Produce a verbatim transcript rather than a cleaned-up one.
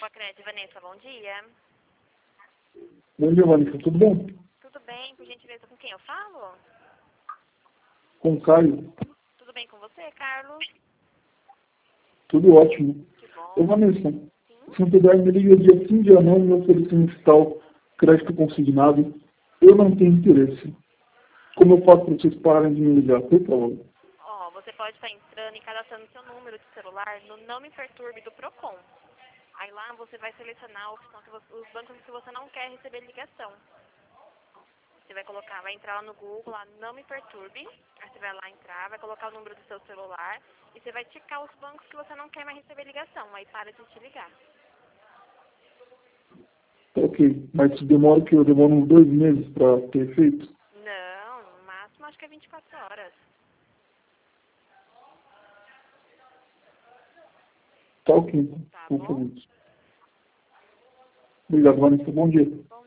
Com a Crédito, Vanessa, bom dia. Bom dia, Vanessa. Tudo bom? Tudo bem, por gentileza, com quem eu falo? Com o Caio. Tudo bem com você, Carlos? Tudo ótimo. Que bom. Ô, Vanessa, Sim? se puder, me liga dia quinze de janeiro me oferecendo tal crédito consignado. Eu não tenho interesse. Como eu faço para vocês pararem de me ligar, por favor? Ó, você pode estar entrando e cadastrando seu número de celular no Não Me Perturbe do Procon. Aí lá você vai selecionar a opção que você, os bancos que você não quer receber ligação. Você vai colocar, vai entrar lá no Google, lá Não Me Perturbe. Aí você vai lá entrar, vai colocar o número do seu celular e você vai ticar os bancos que você não quer mais receber ligação. Aí para de te ligar. Tá ok. Mas se demora que eu demoro uns dois meses para ter feito? Não, no máximo acho que é vinte e quatro horas. Tá ok. Tá Vou bom? fazer isso. Obrigado, Vanessa. Bom dia. Bom